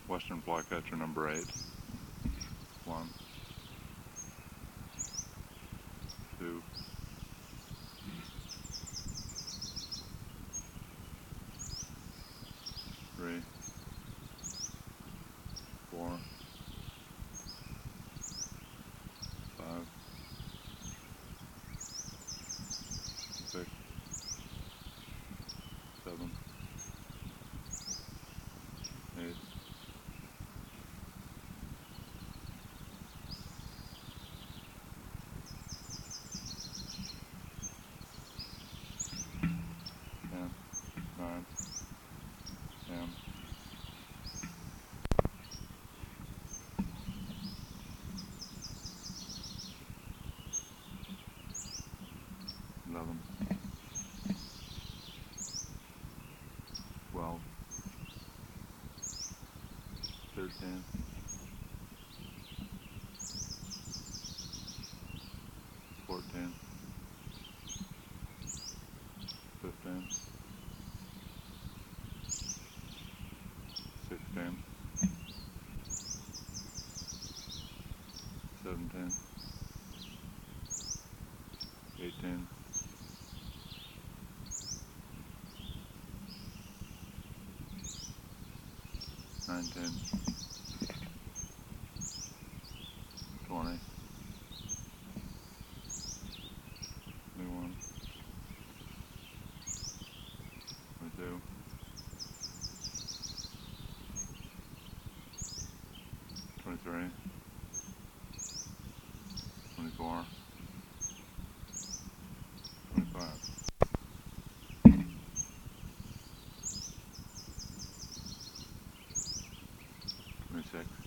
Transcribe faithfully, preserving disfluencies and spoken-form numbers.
Western flycatcher number eight. One, two, three, four, five, six, seven, eight, ten, nine, ten, eleven, twelve, thirteen, fourteen, fifteen, sixteen, seventeen, eighteen, nineteen, twenty, twenty-one, twenty-two, twenty-three, twenty-four, twenty-five, twenty-six,